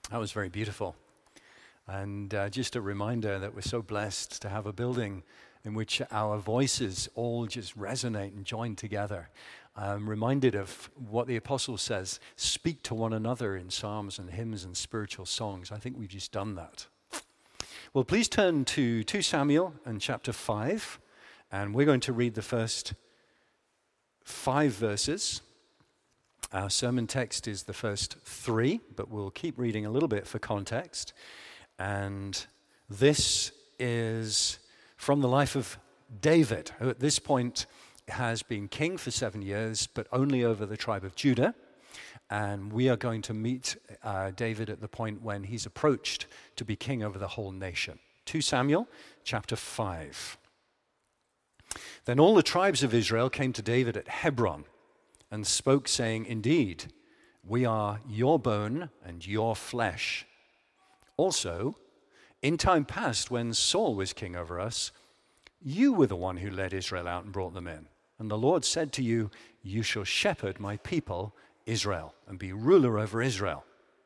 That was very beautiful. And just a reminder that we're so blessed to have a building in which our voices all just resonate and join together. I'm reminded of what the apostle says, speak to one another in psalms and hymns and spiritual songs. I think we've just done that. Well, please turn to 2 Samuel and chapter 5, and we're going to read the first 5 verses. Our sermon text is the first 3, but we'll keep reading a little bit for context. And this is from the life of David, who at this point has been king for 7 years, but only over the tribe of Judah. And we are going to meet David at the point when he's approached to be king over the whole nation. 2 Samuel chapter 5. Then all the tribes of Israel came to David at Hebron and spoke, saying, "Indeed, we are your bone and your flesh. Also, in time past, when Saul was king over us, you were the one who led Israel out and brought them in. And the Lord said to you, you shall shepherd my people Israel and be ruler over Israel."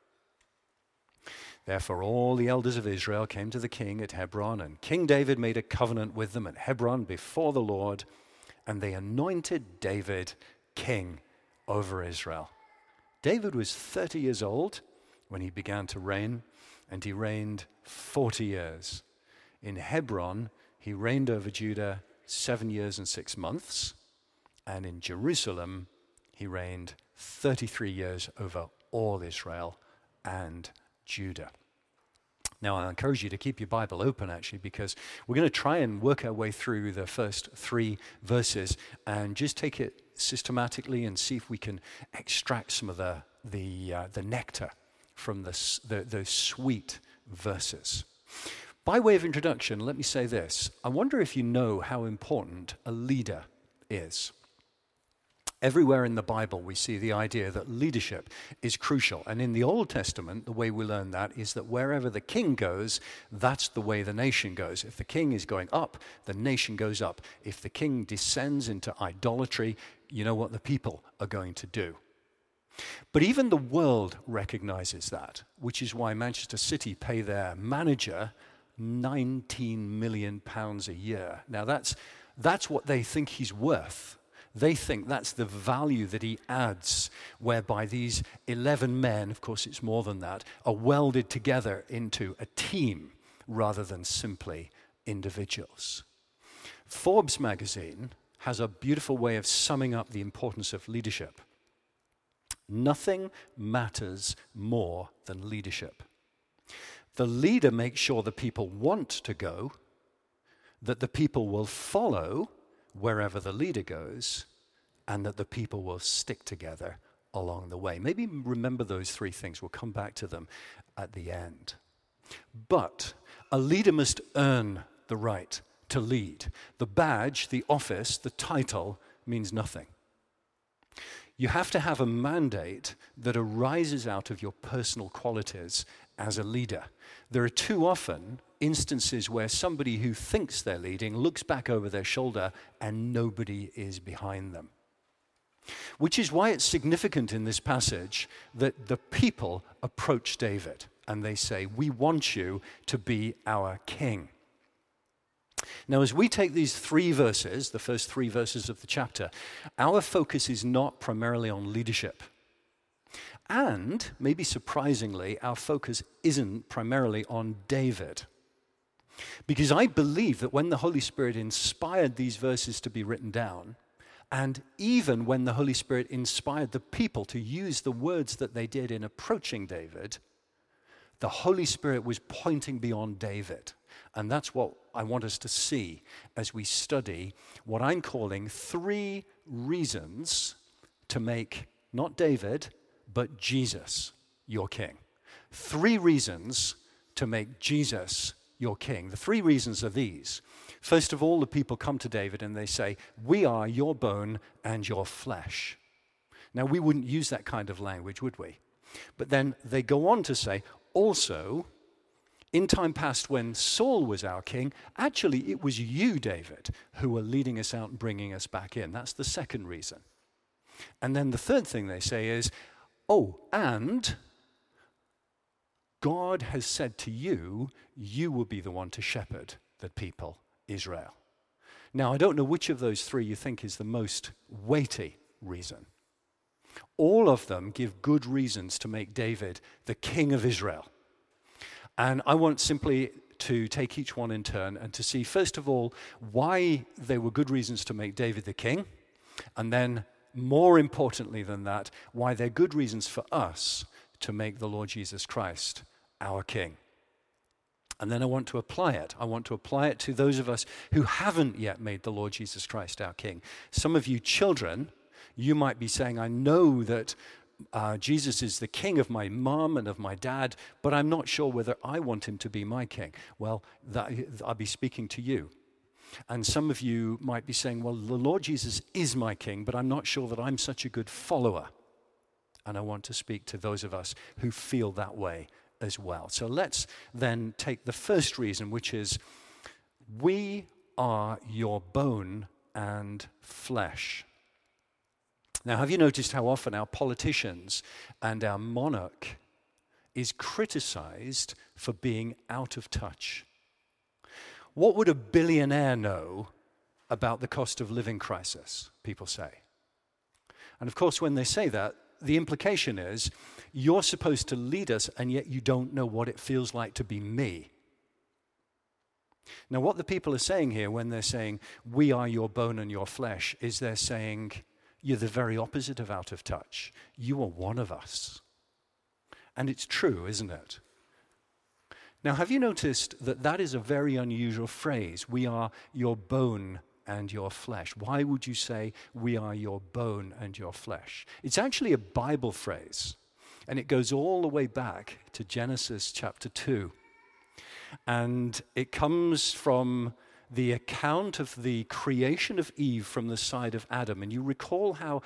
Therefore all the elders of Israel came to the king at Hebron, and King David made a covenant with them at Hebron before the Lord, and they anointed David king over Israel. David was 30 years old when he began to reign, and he reigned 40 years. In Hebron, he reigned over Judah 7 years and 6 months, and in Jerusalem, he reigned 33 years over all Israel and Judah. Now, I encourage you to keep your Bible open, actually, because we're going to try and work our way through the first 3 verses and just take it systematically and see if we can extract some of the nectar from those sweet verses. By way of introduction, let me say this. I wonder if you know how important a leader is. Everywhere in the Bible, we see the idea that leadership is crucial. And in the Old Testament, the way we learn that is that wherever the king goes, that's the way the nation goes. If the king is going up, the nation goes up. If the king descends into idolatry, you know what the people are going to do. But even the world recognizes that, which is why Manchester City pay their manager £19 million a year. Now, that's what they think he's worth. They think that's the value that he adds, whereby these 11 men, of course it's more than that, are welded together into a team rather than simply individuals. Forbes magazine has a beautiful way of summing up the importance of leadership. Nothing matters more than leadership. The leader makes sure the people want to go, that the people will follow wherever the leader goes, and that the people will stick together along the way. Maybe remember those 3 things. We'll come back to them at the end. But a leader must earn the right to lead. The badge, the office, the title means nothing. You have to have a mandate that arises out of your personal qualities as a leader. There are too often instances where somebody who thinks they're leading looks back over their shoulder and nobody is behind them. Which is why it's significant in this passage that the people approach David and they say, "We want you to be our king." Now, as we take these 3 verses, the first 3 verses of the chapter, our focus is not primarily on leadership. And, maybe surprisingly, our focus isn't primarily on David. Because I believe that when the Holy Spirit inspired these verses to be written down, and even when the Holy Spirit inspired the people to use the words that they did in approaching David, the Holy Spirit was pointing beyond David. And that's what I want us to see as we study what I'm calling 3 reasons to make not David, but Jesus your king. 3 reasons to make Jesus your king. The 3 reasons are these. First of all, the people come to David and they say, "We are your bone and your flesh." Now, we wouldn't use that kind of language, would we? But then they go on to say, also, in time past when Saul was our king, actually it was you, David, who were leading us out and bringing us back in. That's the second reason. And then the third thing they say is, oh, and God has said to you, you will be the one to shepherd the people, Israel. Now, I don't know which of those three you think is the most weighty reason. All of them give good reasons to make David the king of Israel. And I want simply to take each one in turn and to see, first of all, why they were good reasons to make David the king, and then, more importantly than that, why they're good reasons for us to make the Lord Jesus Christ our king. And then I want to apply it. I want to apply it to those of us who haven't yet made the Lord Jesus Christ our king. Some of you children, you might be saying, I know that Jesus is the king of my mom and of my dad, but I'm not sure whether I want him to be my king. Well, I'll be speaking to you. And some of you might be saying, well, the Lord Jesus is my king, but I'm not sure that I'm such a good follower. And I want to speak to those of us who feel that way as well. So let's then take the first reason, which is, we are your bone and flesh. Now, have you noticed how often our politicians and our monarch is criticized for being out of touch? What would a billionaire know about the cost of living crisis, people say? And of course, when they say that, the implication is, you're supposed to lead us, and yet you don't know what it feels like to be me. Now, what the people are saying here when they're saying, we are your bone and your flesh, is they're saying, you're the very opposite of out of touch. You are one of us. And it's true, isn't it? Now, have you noticed that that is a very unusual phrase? We are your bone and your flesh. Why would you say we are your bone and your flesh? It's actually a Bible phrase, and it goes all the way back to Genesis chapter 2. And it comes from the account of the creation of Eve from the side of Adam. And you recall how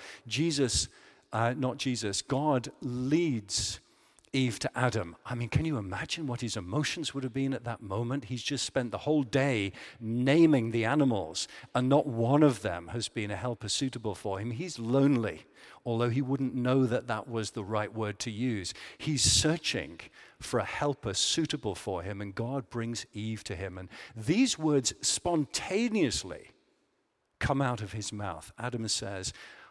God leads Eve to Adam. I mean, can you imagine what his emotions would have been at that moment? He's just spent the whole day naming the animals, and not one of them has been a helper suitable for him. He's lonely, although he wouldn't know that that was the right word to use. He's searching for a helper suitable for him, and God brings Eve to him. And these words spontaneously come out of his mouth. Adam says,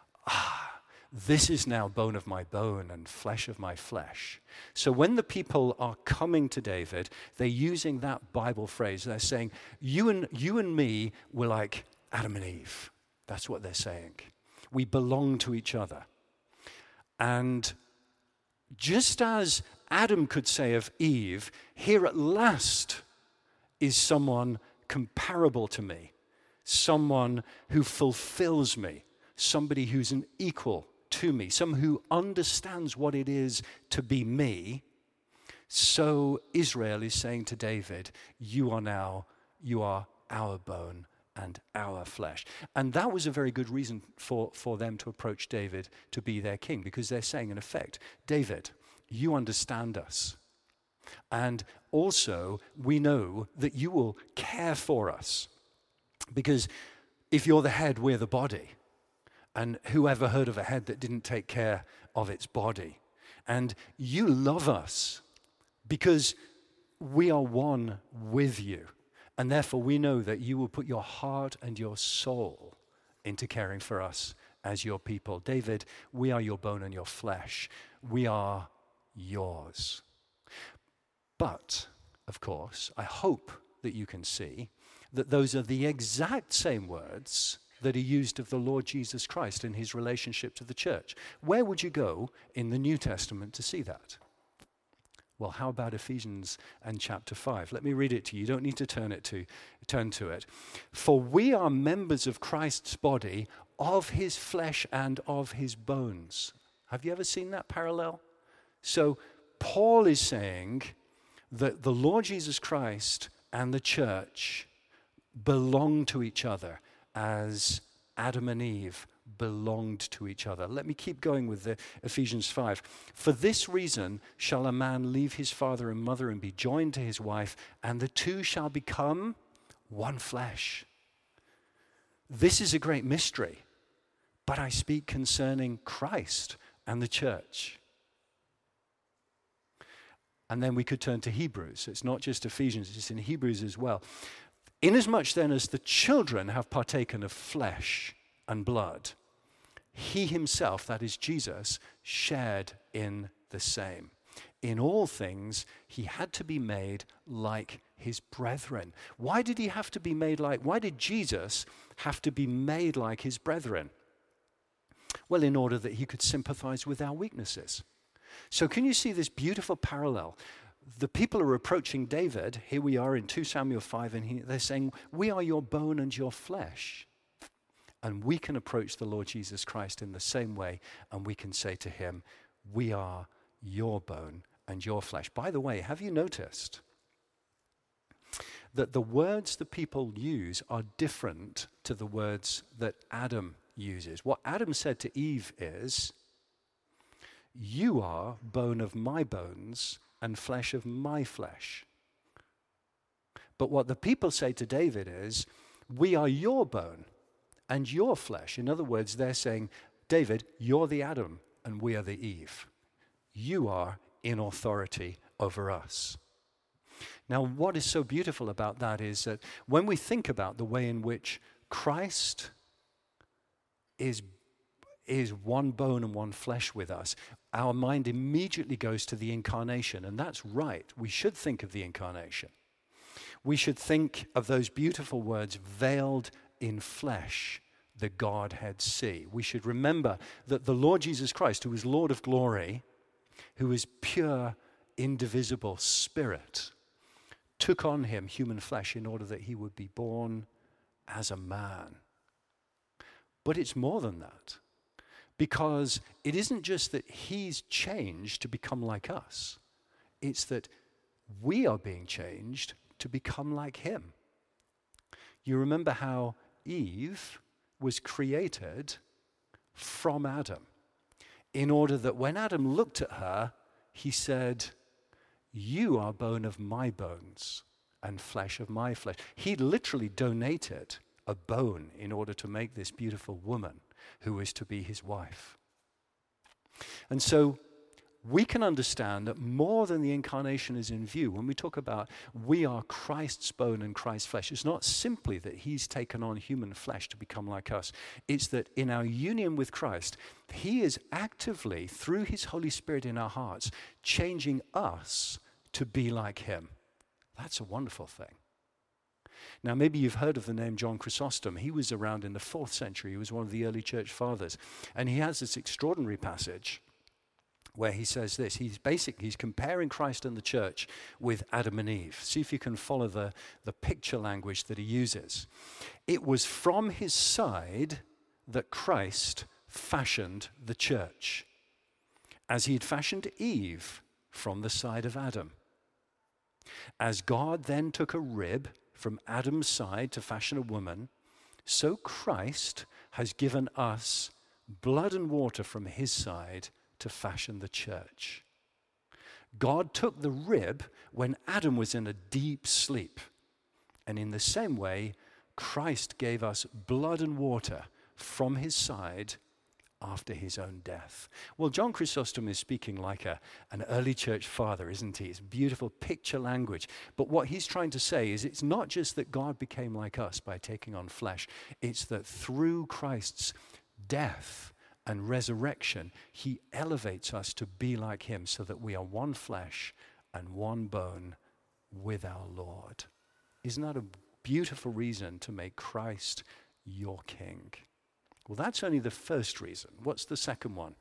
this is now bone of my bone and flesh of my flesh. So when the people are coming to David, they're using that Bible phrase. They're saying, you and me were like Adam and Eve. That's what they're saying. We belong to each other. And just as Adam could say of Eve, here at last is someone comparable to me, someone who fulfills me, somebody who's an equal to me, someone who understands what it is to be me. So Israel is saying to David, you are our bone and our flesh. And that was a very good reason for them to approach David to be their king, because they're saying, in effect, David, you understand us. And also, we know that you will care for us. Because if you're the head, we're the body. And who ever heard of a head that didn't take care of its body? And you love us because we are one with you. And therefore, we know that you will put your heart and your soul into caring for us as your people. David, we are your bone and your flesh. We are yours. But, of course, I hope that you can see that those are the exact same words that are used of the Lord Jesus Christ in his relationship to the church. Where would you go in the New Testament to see that? Well, how about Ephesians and chapter 5? Let me read it to you. You don't need to turn to it. For we are members of Christ's body, of his flesh and of his bones. Have you ever seen that parallel? So Paul is saying that the Lord Jesus Christ and the church belong to each other as Adam and Eve belonged to each other. Let me keep going with the Ephesians 5. For this reason shall a man leave his father and mother and be joined to his wife, and the two shall become one flesh. This is a great mystery, but I speak concerning Christ and the church. And then we could turn to Hebrews. It's not just Ephesians, it's in Hebrews as well. Inasmuch then as the children have partaken of flesh and blood, he himself, that is Jesus, shared in the same. In all things, he had to be made like his brethren. Why did he have to be made like? Why did Jesus have to be made like his brethren? Well, in order that he could sympathize with our weaknesses. So can you see this beautiful parallel? The people are approaching David. Here we are in 2 Samuel 5, and they're saying, we are your bone and your flesh. And we can approach the Lord Jesus Christ in the same way, and we can say to him, we are your bone and your flesh. By the way, have you noticed that the words the people use are different to the words that Adam uses? What Adam said to Eve is, you are bone of my bones and flesh of my flesh. But what the people say to David is, we are your bone and your flesh. In other words, they're saying, David, you're the Adam and we are the Eve. You are in authority over us. Now, what is so beautiful about that is that when we think about the way in which Christ is one bone and one flesh with us, our mind immediately goes to the incarnation. And that's right. We should think of the incarnation. We should think of those beautiful words, veiled in flesh, the Godhead see. We should remember that the Lord Jesus Christ, who is Lord of glory, who is pure, indivisible spirit, took on him human flesh in order that he would be born as a man. But it's more than that, because it isn't just that he's changed to become like us. It's that we are being changed to become like him. You remember how Eve was created from Adam, in order that when Adam looked at her, he said, you are bone of my bones and flesh of my flesh. He literally donated a bone in order to make this beautiful woman who was to be his wife. And so we can understand that more than the incarnation is in view, when we talk about we are Christ's bone and Christ's flesh, it's not simply that he's taken on human flesh to become like us. It's that in our union with Christ, he is actively, through his Holy Spirit in our hearts, changing us to be like him. That's a wonderful thing. Now, maybe you've heard of the name John Chrysostom. He was around in the 4th century. He was one of the early church fathers. And he has this extraordinary passage where he says this. He's comparing Christ and the church with Adam and Eve. See if you can follow the picture language that he uses. It was from his side that Christ fashioned the church, as he had fashioned Eve from the side of Adam. As God then took a rib from Adam's side to fashion a woman, so Christ has given us blood and water from his side to fashion the church. God took the rib when Adam was in a deep sleep. And in the same way, Christ gave us blood and water from his side after his own death. Well, John Chrysostom is speaking like an early church father, isn't he? It's beautiful picture language. But what he's trying to say is it's not just that God became like us by taking on flesh. It's that through Christ's death and resurrection, he elevates us to be like him so that we are one flesh and one bone with our Lord. Isn't that a beautiful reason to make Christ your king? Well, that's only the first reason. What's the second one?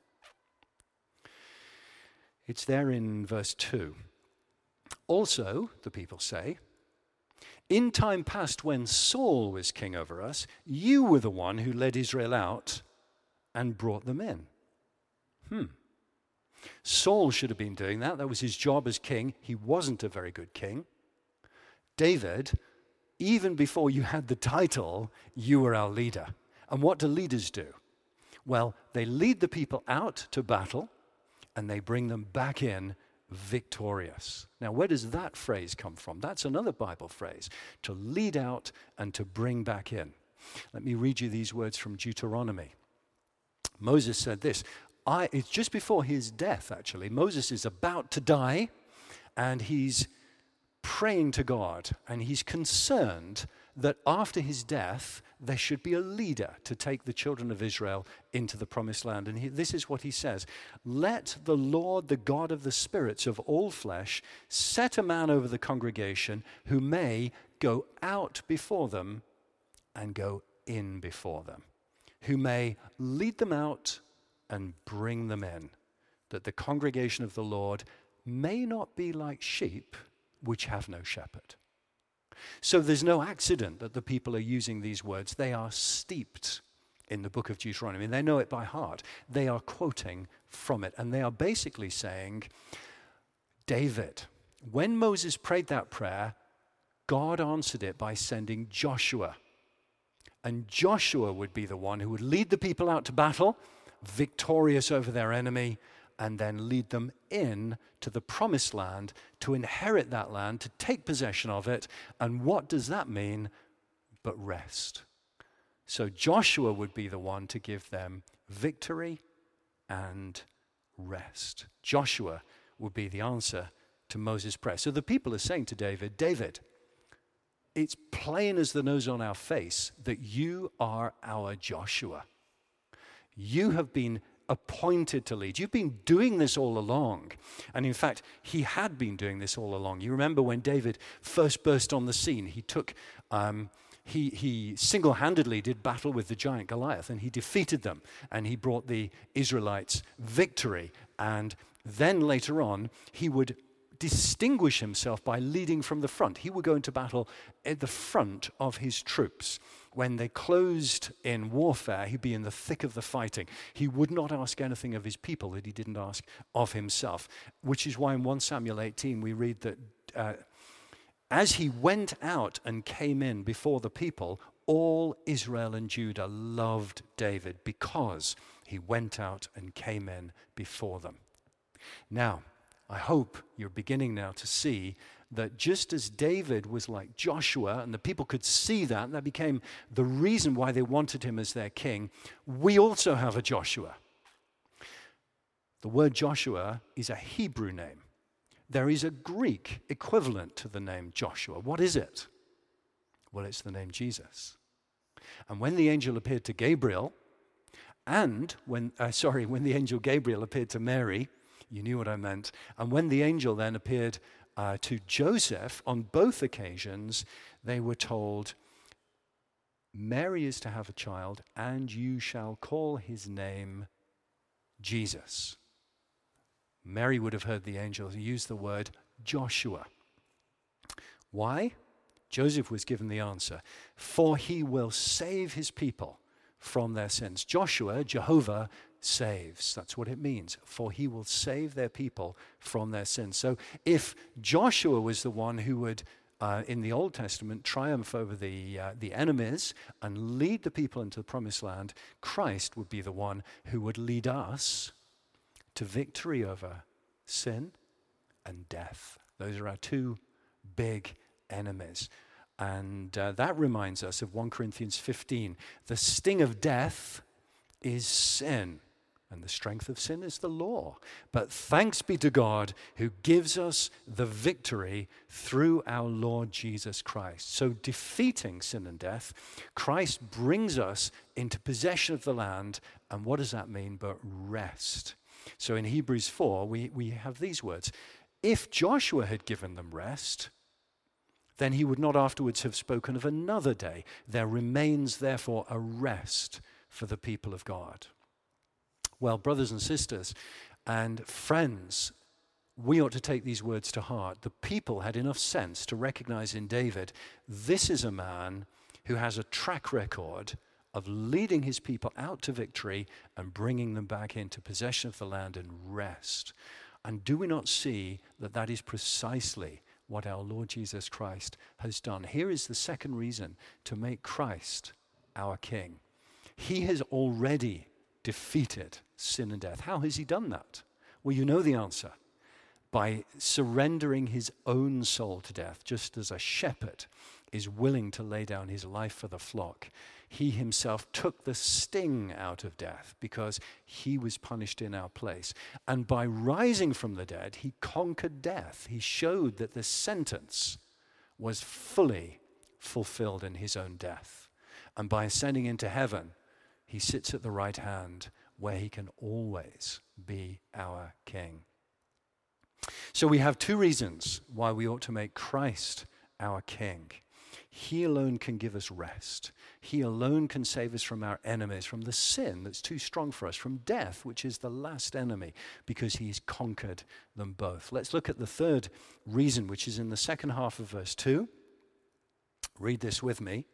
It's there in verse 2. Also, the people say, in time past when Saul was king over us, you were the one who led Israel out and brought them in. Saul should have been doing that. That was his job as king. He wasn't a very good king. David, even before you had the title, you were our leader. And what do leaders do? Well, they lead the people out to battle and they bring them back in victorious. Now, where does that phrase come from? That's another Bible phrase, to lead out and to bring back in. Let me read you these words from Deuteronomy. Moses said this. It's just before his death, actually. Moses is about to die, and he's praying to God, and he's concerned that after his death, there should be a leader to take the children of Israel into the promised land. And this is what he says: "Let the Lord, the God of the spirits of all flesh, set a man over the congregation who may go out before them and go in before them, who may lead them out and bring them in, that the congregation of the Lord may not be like sheep which have no shepherd." So there's no accident that the people are using these words. They are steeped in the book of Deuteronomy. They know it by heart. They are quoting from it. And they are basically saying, David, when Moses prayed that prayer, God answered it by sending Joshua. And Joshua would be the one who would lead the people out to battle, victorious over their enemy, and then lead them in to the promised land, to inherit that land, to take possession of it. And what does that mean but rest? So Joshua would be the one to give them victory and rest. Joshua would be the answer to Moses' prayer. So the people are saying to David, David, it's plain as the nose on our face that you are our Joshua. You have been appointed to lead. You've been doing this all along. And in fact, he had been doing this all along. You remember when David first burst on the scene, he single-handedly did battle with the giant Goliath, and he defeated them, and he brought the Israelites victory. And then later on, he would distinguish himself by leading from the front. He would go into battle at the front of his troops. When they closed in warfare, he'd be in the thick of the fighting. He would not ask anything of his people that he didn't ask of himself, which is why in 1 Samuel 18 we read that as he went out and came in before the people, all Israel and Judah loved David because he went out and came in before them. Now, I hope you're beginning now to see that just as David was like Joshua, and the people could see that, and that became the reason why they wanted him as their king, we also have a Joshua. The word Joshua is a Hebrew name. There is a Greek equivalent to the name Joshua. What is it? Well, it's the name Jesus. And when the angel appeared to Gabriel, and when the angel Gabriel appeared to Mary, you knew what I meant. And when the angel then appeared to Joseph, on both occasions, they were told, Mary is to have a child, and you shall call his name Jesus. Mary would have heard the angel use the word Joshua. Why? Joseph was given the answer. For he will save his people from their sins. Joshua, Jehovah, saves. That's what it means. For he will save their people from their sins. So if Joshua was the one who would, in the Old Testament, triumph over the enemies and lead the people into the promised land, Christ would be the one who would lead us to victory over sin and death. Those are our two big enemies. And that reminds us of 1 Corinthians 15. The sting of death is sin, and the strength of sin is the law. But thanks be to God who gives us the victory through our Lord Jesus Christ. So defeating sin and death, Christ brings us into possession of the land. And what does that mean but rest? So in Hebrews 4, we have these words. If Joshua had given them rest, then he would not afterwards have spoken of another day. There remains, therefore, a rest for the people of God. Well, brothers and sisters and friends, we ought to take these words to heart. The people had enough sense to recognize in David, this is a man who has a track record of leading his people out to victory and bringing them back into possession of the land and rest. And do we not see that that is precisely what our Lord Jesus Christ has done? Here is the second reason to make Christ our King. He has already defeated sin and death. How has he done that? Well, you know the answer. by surrendering his own soul to death, just as a shepherd is willing to lay down his life for the flock. He himself took the sting out of death because he was punished in our place. And by rising from the dead, he conquered death. He showed that the sentence was fully fulfilled in his own death. And by ascending into heaven, he sits at the right hand where he can always be our king. So we have two reasons why we ought to make Christ our king. He alone can give us rest. He alone can save us from our enemies, from the sin that's too strong for us, from death, which is the last enemy, because he's conquered them both. Let's look at the third reason, which is in the second half of verse 2. Read this with me.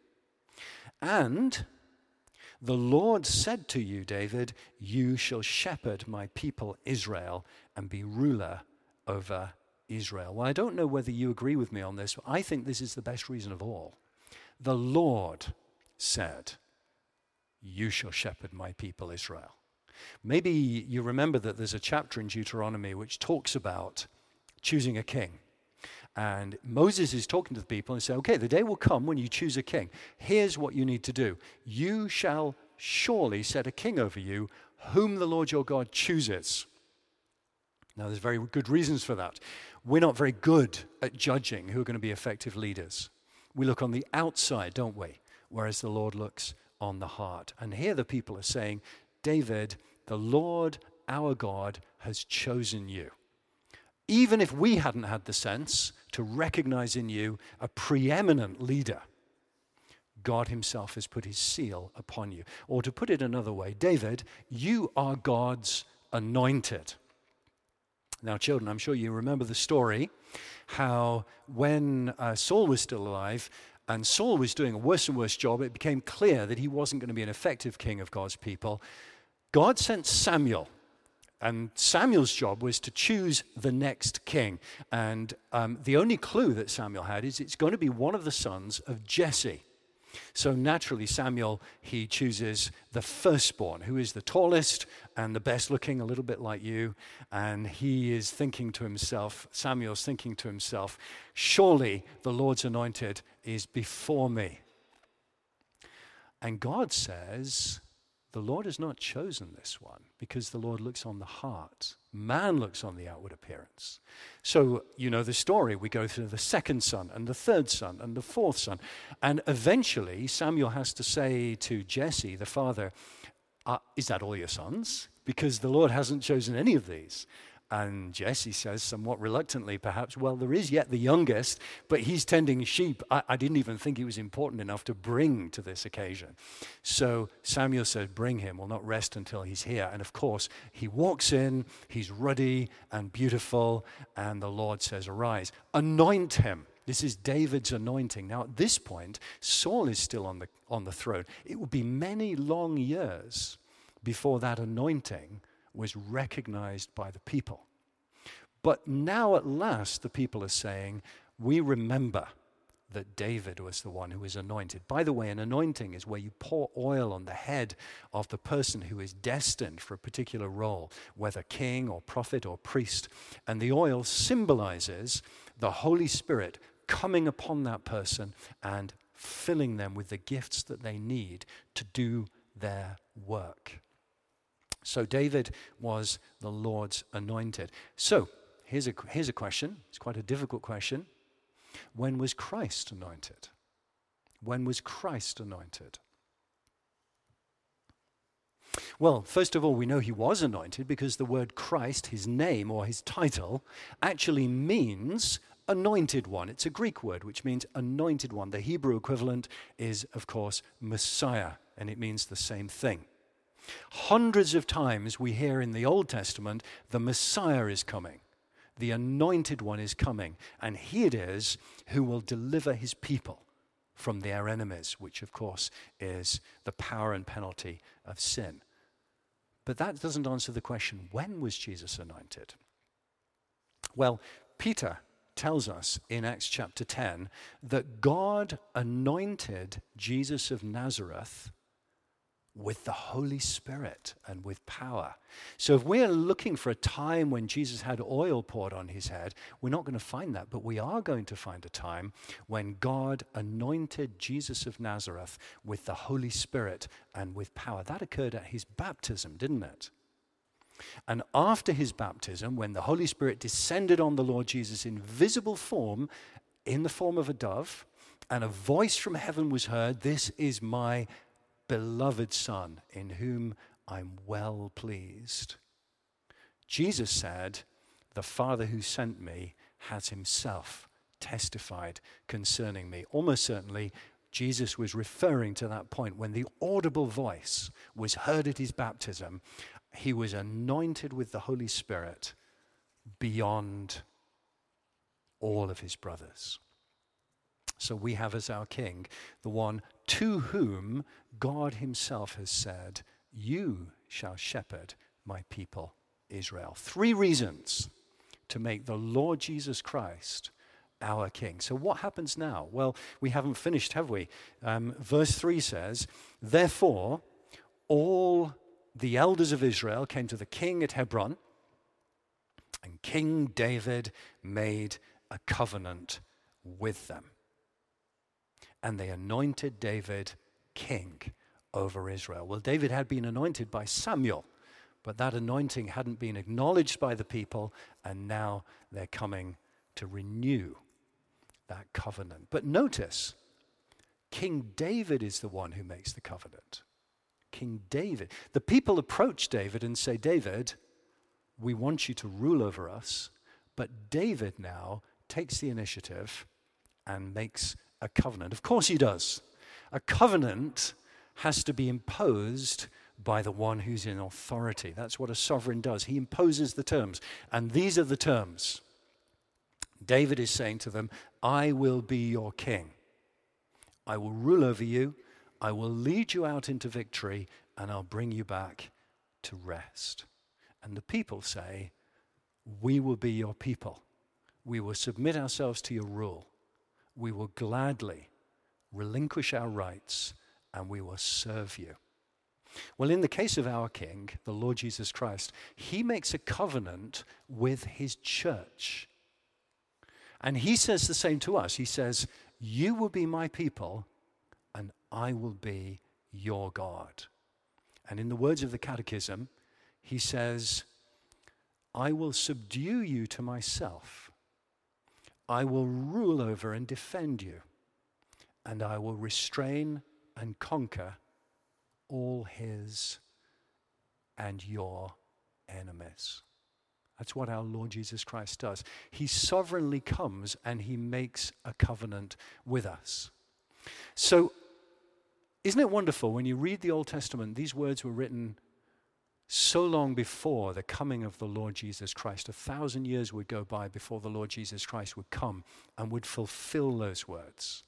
And the Lord said to you, David, you shall shepherd my people Israel and be ruler over Israel. Well, I don't know whether you agree with me on this, but I think this is the best reason of all. The Lord said, you shall shepherd my people Israel. Maybe you remember that there's a chapter in Deuteronomy which talks about choosing a king. And Moses is talking to the people and saying, okay, the day will come when you choose a king. Here's what you need to do. You shall surely set a king over you, whom the Lord your God chooses. Now, there's very good reasons for that. We're not very good at judging who are going to be effective leaders. We look on the outside, don't we? Whereas the Lord looks on the heart. And here the people are saying, David, the Lord our God has chosen you. Even if we hadn't had the sense to recognize in you a preeminent leader, God himself has put his seal upon you. Or to put it another way, David, you are God's anointed. Now, children, I'm sure you remember the story, how when Saul was still alive, and Saul was doing a worse and worse job, it became clear that he wasn't going to be an effective king of God's people. God sent Samuel, and Samuel's job was to choose the next king. And the only clue that Samuel had is it's going to be one of the sons of Jesse. So naturally, Samuel, he chooses the firstborn, who is the tallest and the best looking, a little bit like you. And he is thinking to himself, Samuel's thinking to himself, surely the Lord's anointed is before me. And God says, the Lord has not chosen this one because the Lord looks on the heart. Man looks on the outward appearance. So, you know the story. We go through the second son and the third son and the fourth son. And eventually, Samuel has to say to Jesse, the father, is that all your sons? Because the Lord hasn't chosen any of these. And Jesse says, somewhat reluctantly perhaps, well, there is yet the youngest, but he's tending sheep. I didn't even think he was important enough to bring to this occasion. So Samuel said, bring him. We'll not rest until he's here. And of course, he walks in, he's ruddy and beautiful, and the Lord says, arise, anoint him. This is David's anointing. Now, at this point, Saul is still on the throne. It will be many long years before that anointing was recognized by the people. But now at last the people are saying, we remember that David was the one who was anointed. By the way, an anointing is where you pour oil on the head of the person who is destined for a particular role, whether king or prophet or priest. And the oil symbolizes the Holy Spirit coming upon that person and filling them with the gifts that they need to do their work. So David was the Lord's anointed. So here's a question. It's quite a difficult question. When was Christ anointed? When was Christ anointed? Well, first of all, we know he was anointed because the word Christ, his name or his title, actually means anointed one. It's a Greek word which means anointed one. The Hebrew equivalent is, of course, Messiah, and it means the same thing. Hundreds of times we hear in the Old Testament, the Messiah is coming. The anointed one is coming. And he it is who will deliver his people from their enemies, which of course is the power and penalty of sin. But that doesn't answer the question, when was Jesus anointed? Well, Peter tells us in Acts chapter 10 that God anointed Jesus of Nazareth with the Holy Spirit and with power. So if we're looking for a time when Jesus had oil poured on his head, we're not going to find that, but we are going to find a time when God anointed Jesus of Nazareth with the Holy Spirit and with power. That occurred at his baptism, didn't it? And after his baptism, when the Holy Spirit descended on the Lord Jesus in visible form, in the form of a dove, and a voice from heaven was heard, "This is my beloved Son, in whom I'm well pleased." Jesus said, "The Father who sent me has himself testified concerning me." Almost certainly, Jesus was referring to that point when the audible voice was heard at his baptism. He was anointed with the Holy Spirit beyond all of his brothers. So we have as our king the one to whom God himself has said, "You shall shepherd my people Israel." 3 reasons to make the Lord Jesus Christ our king. So what happens now? Well, we haven't finished, have we? Verse 3 says, "Therefore, all the elders of Israel came to the king at Hebron, and King David made a covenant with them. And they anointed David king over Israel." Well, David had been anointed by Samuel, but that anointing hadn't been acknowledged by the people, and now they're coming to renew that covenant. But notice, King David is the one who makes the covenant. King David. The people approach David and say, "David, we want you to rule over us." But David now takes the initiative and makes a covenant. Of course he does. A covenant has to be imposed by the one who's in authority. That's what a sovereign does. He imposes the terms. And these are the terms. David is saying to them, "I will be your king. I will rule over you. I will lead you out into victory, and I'll bring you back to rest." And the people say, "We will be your people. We will submit ourselves to your rule. We will gladly relinquish our rights, and we will serve you." Well, in the case of our King, the Lord Jesus Christ, he makes a covenant with his church. And he says the same to us. He says, "You will be my people, and I will be your God." And in the words of the Catechism, he says, "I will subdue you to myself. I will rule over and defend you, and I will restrain and conquer all his and your enemies." That's what our Lord Jesus Christ does. He sovereignly comes and he makes a covenant with us. So, isn't it wonderful when you read the Old Testament, these words were written so long before the coming of the Lord Jesus Christ. 1,000 years would go by before the Lord Jesus Christ would come and would fulfill those words.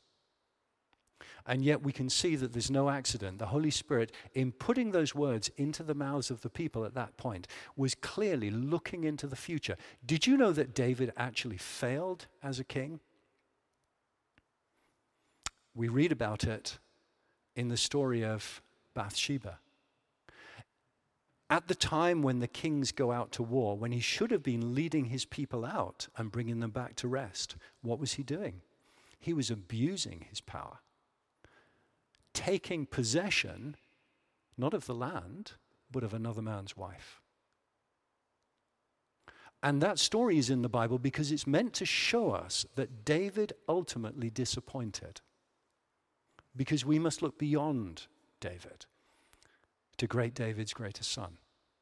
And yet we can see that there's no accident. The Holy Spirit, in putting those words into the mouths of the people at that point, was clearly looking into the future. Did you know that David actually failed as a king? We read about it in the story of Bathsheba. At the time when the kings go out to war, when he should have been leading his people out and bringing them back to rest, what was he doing? He was abusing his power, taking possession, not of the land, but of another man's wife. And that story is in the Bible because it's meant to show us that David ultimately disappointed. Because we must look beyond David to great David's greatest son.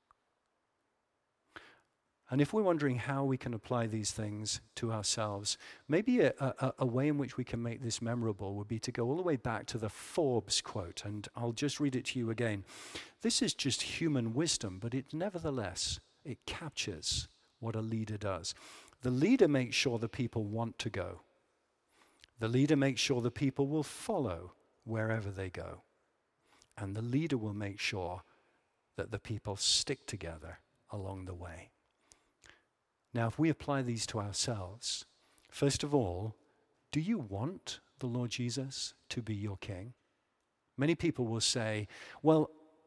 And if we're wondering how we can apply these things to ourselves, maybe a way in which we can make this memorable would be to go all the way back to the Forbes quote, and I'll just read it to you again. This is just human wisdom, but it captures what a leader does. The leader makes sure the people want to go. The leader makes sure the people will follow wherever they go. And the leader will make sure that the people stick together along the way. Now, if we apply these to ourselves, first of all, do you want the Lord Jesus to be your king? Many people will say, "Well,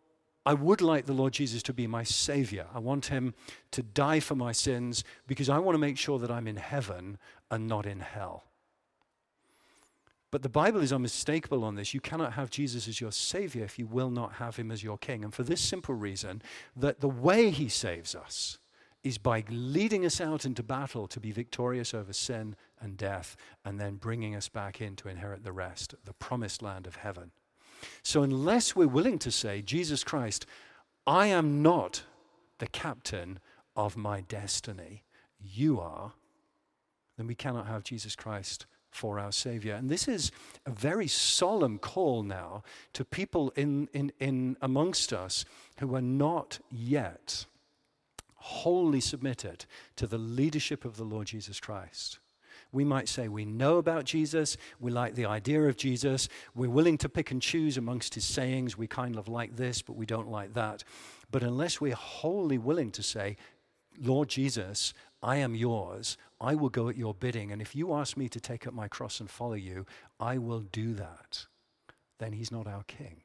I would like the Lord Jesus to be my Savior. I want him to die for my sins because I want to make sure that I'm in heaven and not in hell. But the Bible is unmistakable on this. You cannot have Jesus as your Savior if you will not have him as your King. And for this simple reason, that the way he saves us is by leading us out into battle to be victorious over sin and death, and then bringing us back in to inherit the rest, the promised land of heaven. So unless we're willing to say, Jesus Christ, I am not the captain of my destiny, you are, then we cannot have Jesus Christ for our Savior. And this is a very solemn call now to people in amongst us who are not yet wholly submitted to the leadership of the Lord Jesus Christ. We might say we know about Jesus, we like the idea of Jesus, we're willing to pick and choose amongst his sayings, we kind of like this, but we don't like that. But unless we're wholly willing to say, Lord Jesus, I am yours, I will go at your bidding, and if you ask me to take up my cross and follow you, I will do that, then he's not our King.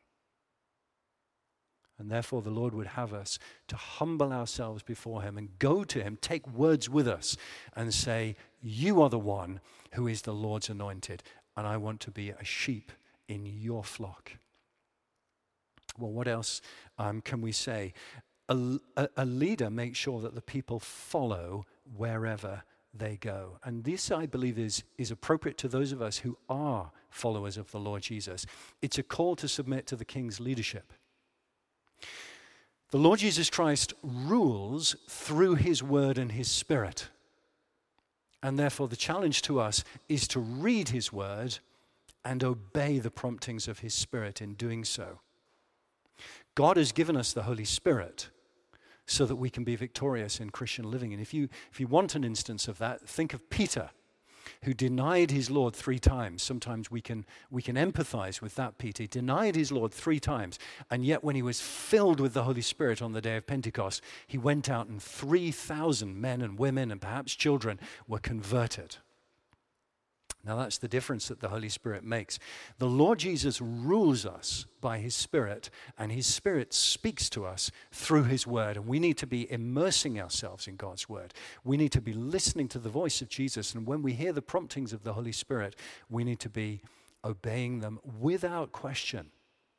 And therefore the Lord would have us to humble ourselves before him and go to him, take words with us and say, you are the one who is the Lord's anointed, and I want to be a sheep in your flock. Well, what else can we say? A leader makes sure that the people follow wherever they go. And this, I believe, is appropriate to those of us who are followers of the Lord Jesus. It's a call to submit to the King's leadership. The Lord Jesus Christ rules through his word and his spirit. And therefore the challenge to us is to read his word and obey the promptings of his spirit in doing so. God has given us the Holy Spirit so that we can be victorious in Christian living. And if you want an instance of that, think of Peter, who denied his Lord 3 times. Sometimes we can empathize with that Peter. He denied his Lord 3 times, and yet when he was filled with the Holy Spirit on the day of Pentecost, he went out and 3,000 men and women and perhaps children were converted. Now that's the difference that the Holy Spirit makes. The Lord Jesus rules us by his Spirit, and his Spirit speaks to us through his word, and we need to be immersing ourselves in God's word. We need to be listening to the voice of Jesus, and when we hear the promptings of the Holy Spirit, we need to be obeying them without question,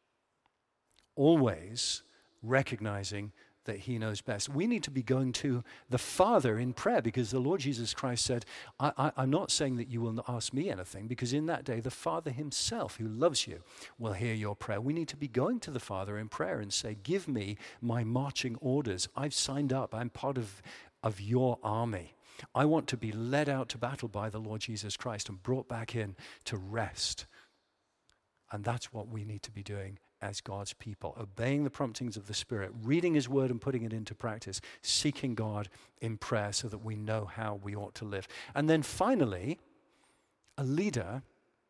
always recognizing that he knows best. We need to be going to the Father in prayer, because the Lord Jesus Christ said, I'm not saying that you will not ask me anything, because in that day the Father himself, who loves you, will hear your prayer. We need to be going to the Father in prayer and say, give me my marching orders. I've signed up. I'm part of your army. I want to be led out to battle by the Lord Jesus Christ and brought back in to rest. And that's what we need to be doing as God's people, obeying the promptings of the Spirit, reading his word and putting it into practice, seeking God in prayer so that we know how we ought to live. And then finally, a leader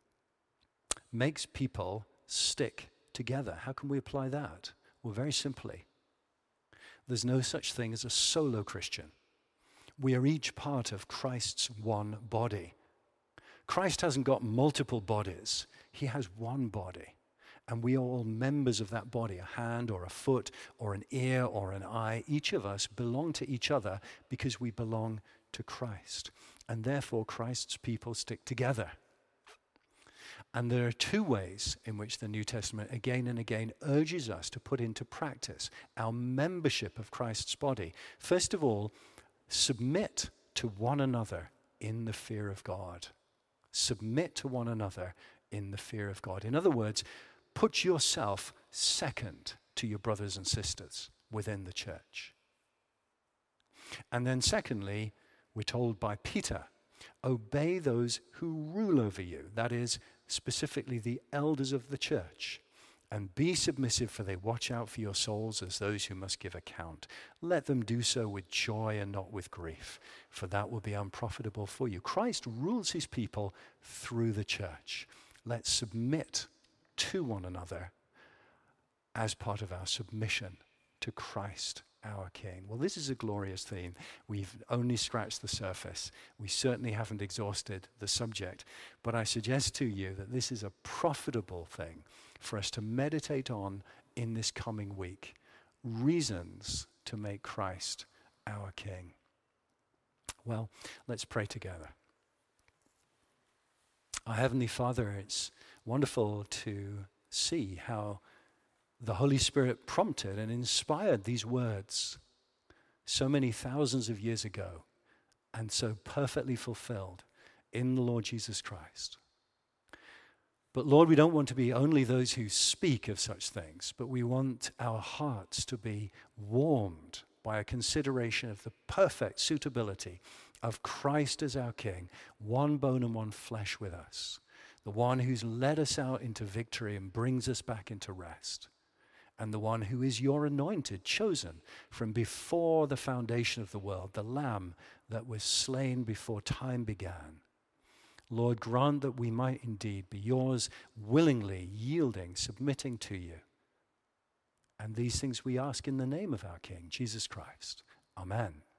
makes people stick together. How can we apply that? Well, very simply, there's no such thing as a solo Christian. We are each part of Christ's one body. Christ hasn't got multiple bodies. He has one body. And we are all members of that body, a hand or a foot or an ear or an eye. Each of us belong to each other because we belong to Christ. And therefore, Christ's people stick together. And there are 2 ways in which the New Testament again and again urges us to put into practice our membership of Christ's body. First of all, submit to one another in the fear of God. Submit to one another in the fear of God. In other words, put yourself second to your brothers and sisters within the church. And then secondly, we're told by Peter, obey those who rule over you. That is, specifically the elders of the church. And be submissive, for they watch out for your souls as those who must give account. Let them do so with joy and not with grief, for that will be unprofitable for you. Christ rules his people through the church. Let's submit to one another as part of our submission to Christ, our King. Well, this is a glorious theme. We've only scratched the surface. We certainly haven't exhausted the subject, but I suggest to you that this is a profitable thing for us to meditate on in this coming week. reasons to make Christ our King. Well, let's pray together. Our Heavenly Father, it's wonderful to see how the Holy Spirit prompted and inspired these words so many thousands of years ago and so perfectly fulfilled in the Lord Jesus Christ. But Lord, we don't want to be only those who speak of such things, but we want our hearts to be warmed by a consideration of the perfect suitability of Christ as our King, one bone and one flesh with us, the one who's led us out into victory and brings us back into rest, and the one who is your anointed, chosen from before the foundation of the world, the Lamb that was slain before time began. Lord, grant that we might indeed be yours, willingly yielding, submitting to you. And these things we ask in the name of our King, Jesus Christ. Amen.